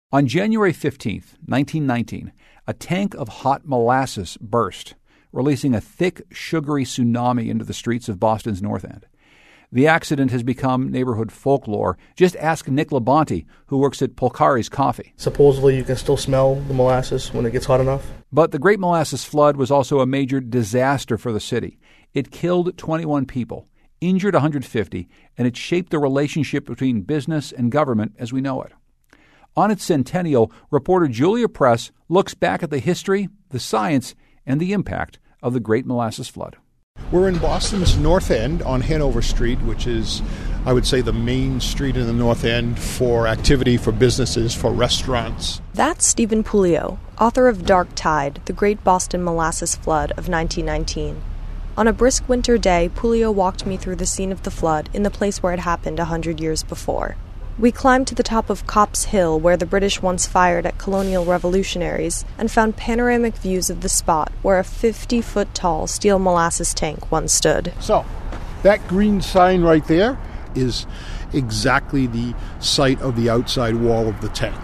On January 15th, 1919, a tank of hot molasses burst, releasing a thick, sugary tsunami into the streets of Boston's North End. The accident has become neighborhood folklore. Just ask Nick Labonte, who works at Polcari's Coffee. Supposedly you can still smell the molasses when it gets hot enough. But the Great Molasses Flood was also a major disaster for the city. It killed 21 people, injured 150, and it shaped the relationship between business and government as we know it. On its centennial, reporter Julia Press looks back at the history, the science, and the impact of the Great Molasses Flood. We're in Boston's North End on Hanover Street, which is, I would say, the main street in the North End for activity, for businesses, for restaurants. That's Stephen Puleo, author of Dark Tide, The Great Boston Molasses Flood of 1919. On a brisk winter day, Puleo walked me through the scene of the flood in the place where it happened 100 years before. We climbed to the top of Copp's Hill, where the British once fired at colonial revolutionaries, and found panoramic views of the spot where a 50-foot-tall steel molasses tank once stood. So, that green sign right there is exactly the site of the outside wall of the tank.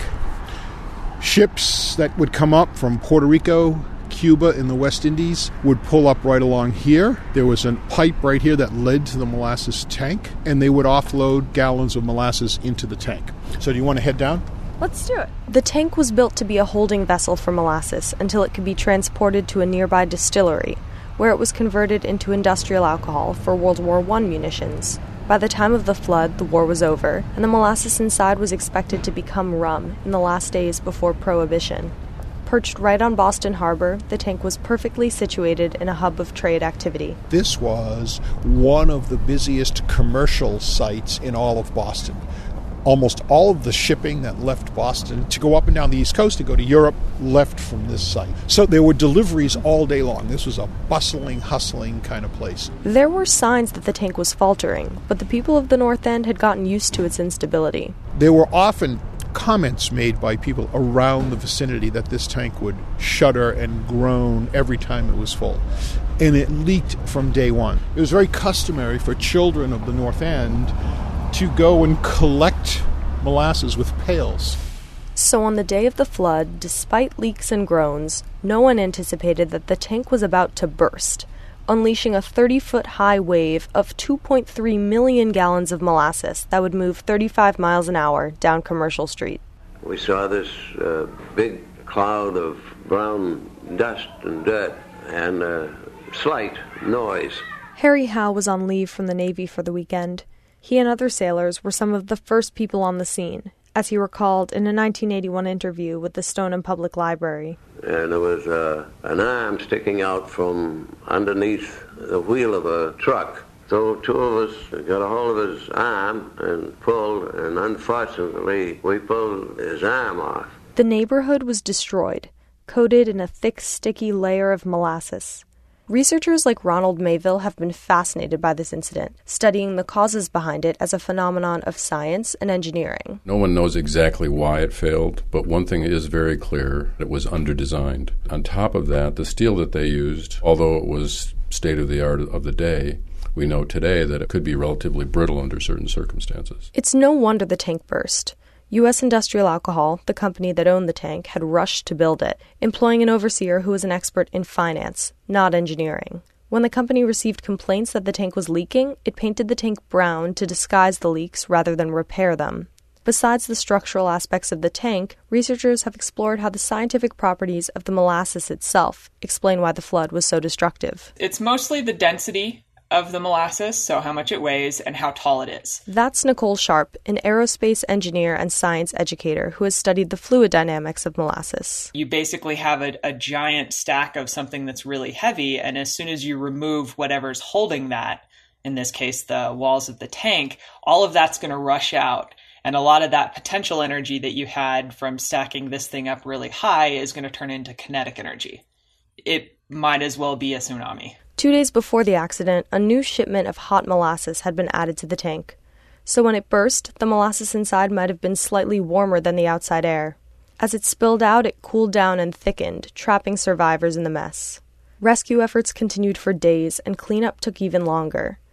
Ships that would come up from Puerto Rico, Cuba, in the West Indies would pull up right along here. There was a pipe right here that led to the molasses tank, and they would offload gallons of molasses into the tank. So do you want to head down? Let's do it. The tank was built to be a holding vessel for molasses until it could be transported to a nearby distillery, where it was converted into industrial alcohol for World War I munitions. By the time of the flood, the war was over, and the molasses inside was expected to become rum in the last days before Prohibition. Perched right on Boston Harbor, the tank was perfectly situated in a hub of trade activity. This was one of the busiest commercial sites in all of Boston. Almost all of the shipping that left Boston to go up and down the East Coast to go to Europe left from this site. So there were deliveries all day long. This was a bustling, hustling kind of place. There were signs that the tank was faltering, but the people of the North End had gotten used to its instability. There were often comments made by people around the vicinity that this tank would shudder and groan every time it was full. And it leaked from day one. It was very customary for children of the North End to go and collect molasses with pails. So on the day of the flood, despite leaks and groans, no one anticipated that the tank was about to burst, unleashing a 30-foot-high wave of 2.3 million gallons of molasses that would move 35 miles an hour down Commercial Street. We saw this big cloud of brown dust and dirt and slight noise. Harry Howe was on leave from the Navy for the weekend. He and other sailors were some of the first people on the scene, as he recalled in a 1981 interview with the Stoneham Public Library. And there was an arm sticking out from underneath the wheel of a truck. So two of us got a hold of his arm and pulled, and unfortunately we pulled his arm off. The neighborhood was destroyed, coated in a thick, sticky layer of molasses. Researchers like Ronald Mayville have been fascinated by this incident, studying the causes behind it as a phenomenon of science and engineering. No one knows exactly why it failed, but one thing is very clear: it was underdesigned. On top of that, the steel that they used, although it was state-of-the-art of the day, we know today that it could be relatively brittle under certain circumstances. It's no wonder the tank burst. U.S. Industrial Alcohol, the company that owned the tank, had rushed to build it, employing an overseer who was an expert in finance, not engineering. When the company received complaints that the tank was leaking, it painted the tank brown to disguise the leaks rather than repair them. Besides the structural aspects of the tank, researchers have explored how the scientific properties of the molasses itself explain why the flood was so destructive. It's mostly the density of the molasses, so how much it weighs and how tall it is. That's Nicole Sharp, an aerospace engineer and science educator who has studied the fluid dynamics of molasses. You basically have a giant stack of something that's really heavy, and as soon as you remove whatever's holding that, in this case the walls of the tank, all of that's going to rush out. And a lot of that potential energy that you had from stacking this thing up really high is going to turn into kinetic energy. It might as well be a tsunami. 2 days before the accident, a new shipment of hot molasses had been added to the tank. So when it burst, the molasses inside might have been slightly warmer than the outside air. As it spilled out, it cooled down and thickened, trapping survivors in the mess. Rescue efforts continued for days, and cleanup took even longer.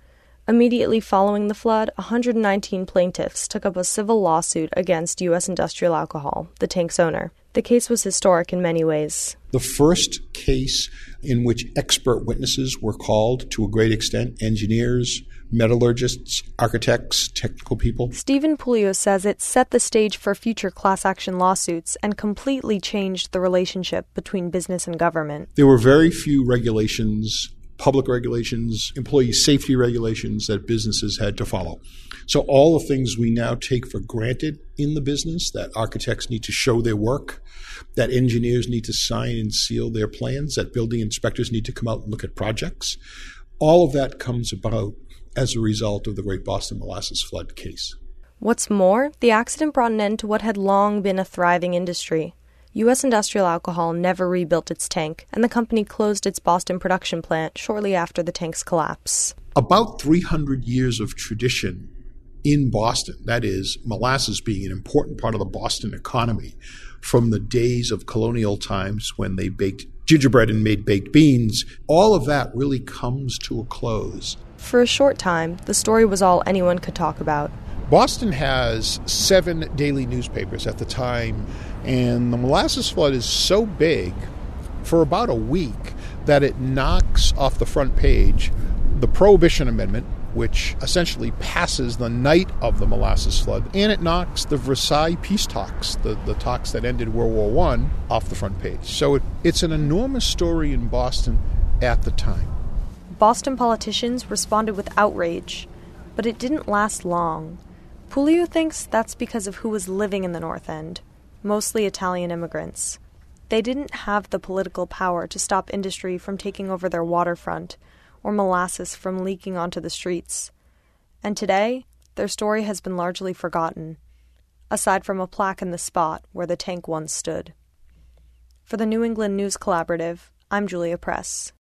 Immediately following the flood, 119 plaintiffs took up a civil lawsuit against U.S. Industrial Alcohol, the tank's owner. The case was historic in many ways. The first case in which expert witnesses were called to a great extent, engineers, metallurgists, architects, technical people. Stephen Puleo says it set the stage for future class action lawsuits and completely changed the relationship between business and government. There were very few regulations, public regulations, employee safety regulations that businesses had to follow. So all the things we now take for granted in the business, that architects need to show their work, that engineers need to sign and seal their plans, that building inspectors need to come out and look at projects, all of that comes about as a result of the Great Boston Molasses Flood case. What's more, the accident brought an end to what had long been a thriving industry. U.S. Industrial Alcohol never rebuilt its tank, and the company closed its Boston production plant shortly after the tank's collapse. About 300 years of tradition in Boston, that is, molasses being an important part of the Boston economy, from the days of colonial times when they baked gingerbread and made baked beans, all of that really comes to a close. For a short time, the story was all anyone could talk about. Boston has 7 daily newspapers at the time, and the molasses flood is so big for about a week that it knocks off the front page the Prohibition Amendment, which essentially passes the night of the molasses flood, and it knocks the Versailles peace talks, the talks that ended World War I, off the front page. So it's an enormous story in Boston at the time. Boston politicians responded with outrage, but it didn't last long. Puleo thinks that's because of who was living in the North End, mostly Italian immigrants. They didn't have the political power to stop industry from taking over their waterfront, or molasses from leaking onto the streets. And today, their story has been largely forgotten, aside from a plaque in the spot where the tank once stood. For the New England News Collaborative, I'm Julia Press.